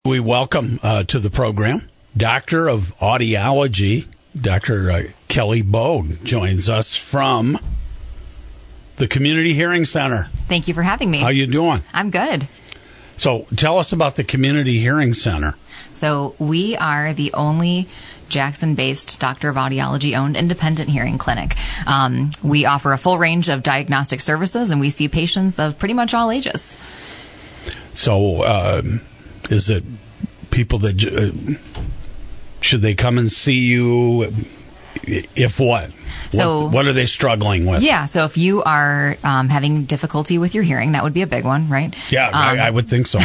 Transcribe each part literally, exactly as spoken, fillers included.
We welcome uh, to the program Doctor of Audiology, Doctor Uh, Kelly Bogue joins us from the Community Hearing Center. Thank you for having me. How you doing? I'm good. So tell us about the Community Hearing Center. So we are the only Jackson-based Doctor of Audiology-owned independent hearing clinic. Um, we offer a full range of diagnostic services, and we see patients of pretty much all ages. So uh, is it people that uh, should they come and see you? If what? So, what, what are they struggling with? Yeah, so if you are um, having difficulty with your hearing, that would be a big one, right? Yeah, um, I, I would think so.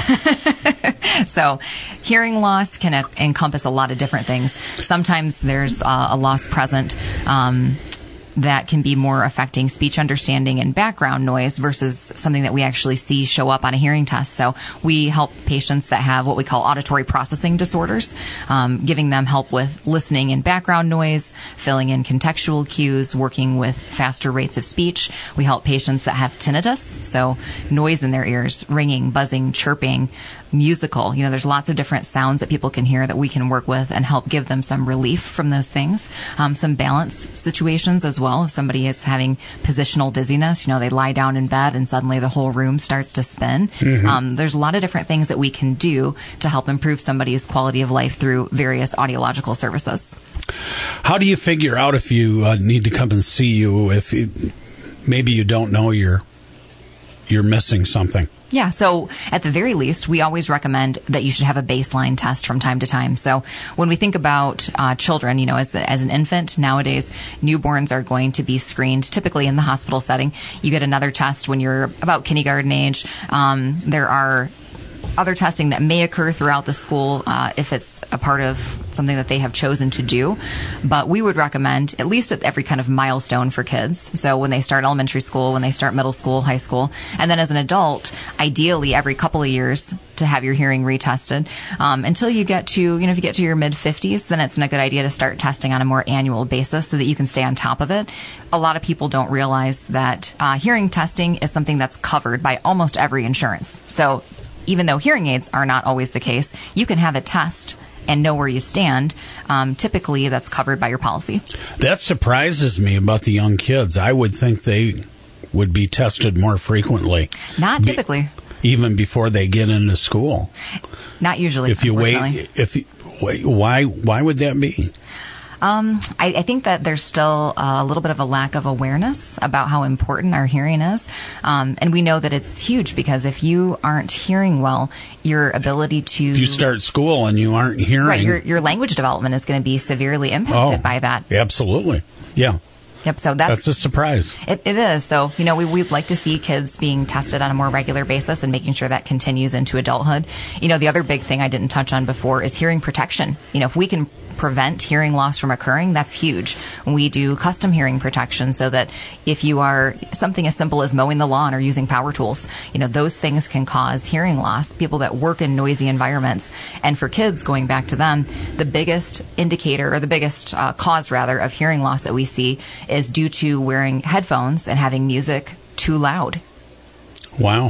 So hearing loss can uh, encompass a lot of different things. Sometimes there's uh, a loss present um, that can be more affecting speech understanding and background noise versus something that we actually see show up on a hearing test. So we help patients that have what we call auditory processing disorders, um, giving them help with listening and background noise, filling in contextual cues, working with faster rates of speech. We help patients that have tinnitus, so noise in their ears, ringing, buzzing, chirping, musical. You know, there's lots of different sounds that people can hear that we can work with and help give them some relief from those things. Um, some balance situations as well. If somebody is having positional dizziness, you know, they lie down in bed and suddenly the whole room starts to spin. Mm-hmm. Um, there's a lot of different things that we can do to help improve somebody's quality of life through various audiological services. How do you figure out if you uh, need to come and see you if you, maybe you don't know you're you're missing something? Yeah, so at the very least, we always recommend that you should have a baseline test from time to time. So when we think about uh, children, you know, as, as an infant, nowadays, newborns are going to be screened typically in the hospital setting. You get another test when you're about kindergarten age. Um, there are other testing that may occur throughout the school uh, if it's a part of something that they have chosen to do. But we would recommend at least at every kind of milestone for kids. So when they start elementary school, when they start middle school, high school, and then as an adult, ideally every couple of years to have your hearing retested. Um, until you get to, you know, if you get to your mid fifties, then it's a good idea to start testing on a more annual basis so that you can stay on top of it. A lot of people don't realize that uh, hearing testing is something that's covered by almost every insurance. So even though hearing aids are not always the case, you can have a test and know where you stand. Um, typically, that's covered by your policy. That surprises me about the young kids. I would think they would be tested more frequently. Not typically. Be, even before they get into school. Not usually. If you wait, if you, wait, why why would that be? Um, I, I think that there's still a little bit of a lack of awareness about how important our hearing is. Um, and we know that it's huge because if you aren't hearing well, your ability to... If you start school and you aren't hearing... Right, your, your language development is going to be severely impacted oh, by that. Absolutely. Yeah. Yep, so that's, that's a surprise. It, it is. So, you know, we, we'd like to see kids being tested on a more regular basis and making sure that continues into adulthood. You know, the other big thing I didn't touch on before is hearing protection. You know, if we can prevent hearing loss from occurring, that's huge. We do custom hearing protection so that if you are something as simple as mowing the lawn or using power tools, you know, those things can cause hearing loss. People that work in noisy environments. And for kids, going back to them, the biggest indicator or the biggest uh, cause rather of hearing loss that we see is due to wearing headphones and having music too loud. Wow.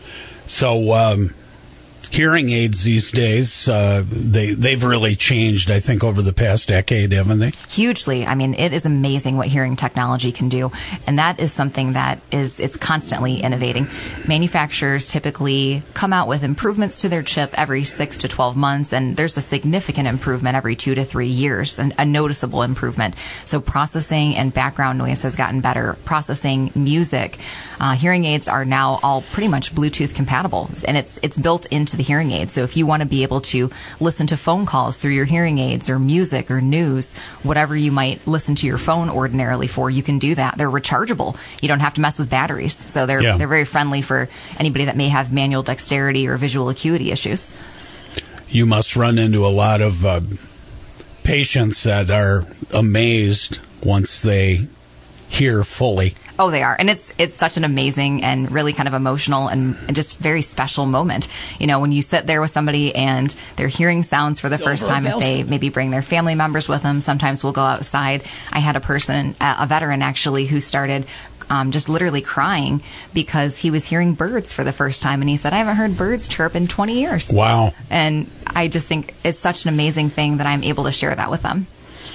So, um, hearing aids these days, uh, they, they've really changed, I think, over the past decade, haven't they? Hugely. I mean, it is amazing what hearing technology can do. And that is something that is, it's constantly innovating. Manufacturers typically come out with improvements to their chip every six to twelve months, and there's a significant improvement every two to three years, and a noticeable improvement. So processing and background noise has gotten better. Processing music. Uh, hearing aids are now all pretty much Bluetooth compatible, and it's it's built into the hearing aid. So if you want to be able to listen to phone calls through your hearing aids or music or news, whatever you might listen to your phone ordinarily for, you can do that. They're rechargeable. You don't have to mess with batteries. So they're yeah. they're very friendly for anybody that may have manual dexterity or visual acuity issues. You must run into a lot of uh, patients that are amazed once they hear fully. Oh, they are. And it's it's such an amazing and really kind of emotional and, and just very special moment. You know, when you sit there with somebody and they're hearing sounds for the first time, if they maybe bring their family members with them, sometimes we'll go outside. I had a person, a veteran actually, who started um, just literally crying because he was hearing birds for the first time. And he said, I haven't heard birds chirp in twenty years. Wow. And I just think it's such an amazing thing that I'm able to share that with them.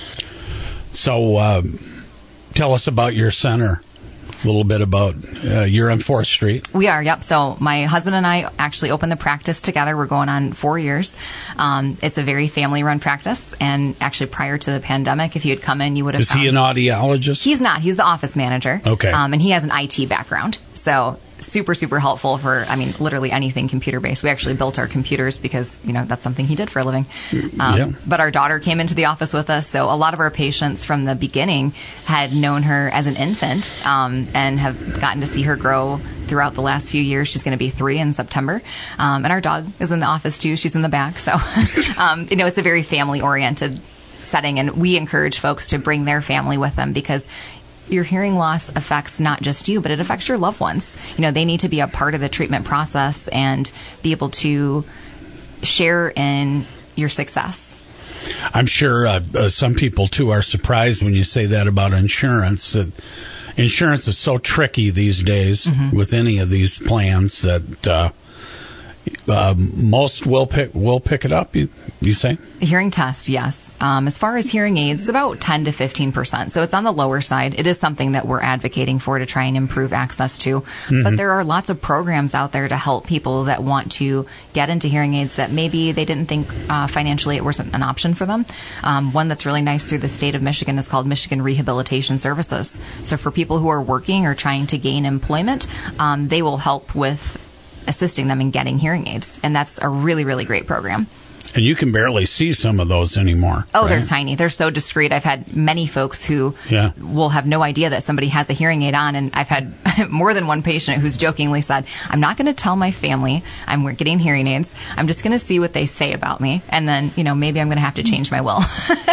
So uh, tell us about your center. A little bit about, uh, you're on fourth Street. We are, yep. So my husband and I actually opened the practice together. We're going on four years. Um, it's a very family-run practice. And actually, prior to the pandemic, if you had come in, you would have Is found... he an audiologist? He's not. He's the office manager. Okay. Um, and he has an I T background. So super, super helpful for, I mean, literally anything computer-based. We actually built our computers because, you know, that's something he did for a living. Um, yeah. But our daughter came into the office with us. So a lot of our patients from the beginning had known her as an infant um, and have gotten to see her grow throughout the last few years. She's going to be three in September. Um, and our dog is in the office, too. She's in the back. So, um, you know, it's a very family-oriented setting. And we encourage folks to bring their family with them because your hearing loss affects not just you, but it affects your loved ones. You know, they need to be a part of the treatment process and be able to share in your success. I'm sure uh, uh, some people, too, are surprised when you say that about insurance. Uh, insurance is so tricky these days mm-hmm. with any of these plans that uh, uh, most will pick will pick it up, you, you say? Hearing test, yes. Um, as far as hearing aids, it's about ten to fifteen percent. So it's on the lower side. It is something that we're advocating for to try and improve access to. Mm-hmm. But there are lots of programs out there to help people that want to get into hearing aids that maybe they didn't think uh, financially it wasn't an option for them. Um, one that's really nice through the state of Michigan is called Michigan Rehabilitation Services. So for people who are working or trying to gain employment, um, they will help with assisting them in getting hearing aids. And that's a really, really great program. And you can barely see some of those anymore. Oh, right? They're tiny. They're so discreet. I've had many folks who yeah. will have no idea that somebody has a hearing aid on. And I've had more than one patient who's jokingly said, I'm not going to tell my family I'm getting hearing aids. I'm just going to see what they say about me. And then, you know, maybe I'm going to have to change my will.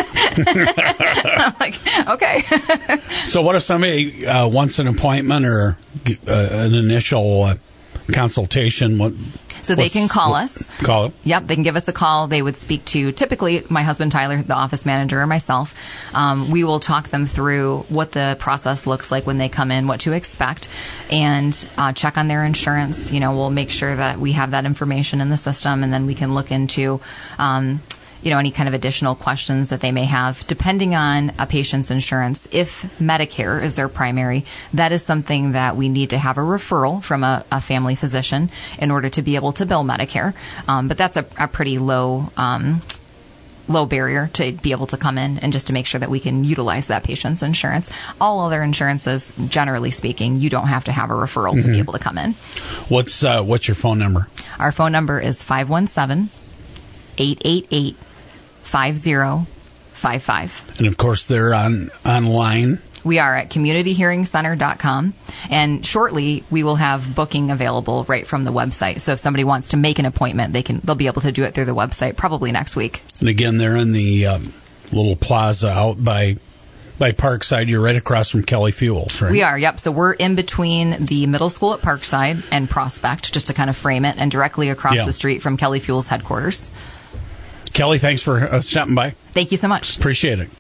I'm like, okay. So what if somebody uh, wants an appointment or uh, an initial uh, consultation? What? So they can call us. Call it. Yep, they can give us a call. They would speak to, typically, my husband, Tyler, the office manager, or myself. Um, we will talk them through what the process looks like when they come in, what to expect, and uh, check on their insurance. You know, we'll make sure that we have that information in the system, and then we can look into um, you know, any kind of additional questions that they may have, depending on a patient's insurance. If Medicare is their primary, that is something that we need to have a referral from a, a family physician in order to be able to bill Medicare. Um, but that's a, a pretty low um, low barrier to be able to come in and just to make sure that we can utilize that patient's insurance. All other insurances, generally speaking, you don't have to have a referral mm-hmm. to be able to come in. What's uh, what's your phone number? Our phone number is five one seven, eight eight eight, five zero five five. And of course, they're on online. We are at community hearing center dot com, and shortly we will have booking available right from the website. So if somebody wants to make an appointment, they can they'll be able to do it through the website probably next week. And again, they're in the um, little plaza out by by Parkside. You're right across from Kelly Fuels, right? We are, yep. So we're in between the middle school at Parkside and Prospect, just to kind of frame it, and directly across yeah. the street from Kelly Fuels headquarters. Kelly, thanks for uh, stopping by. Thank you so much. Appreciate it.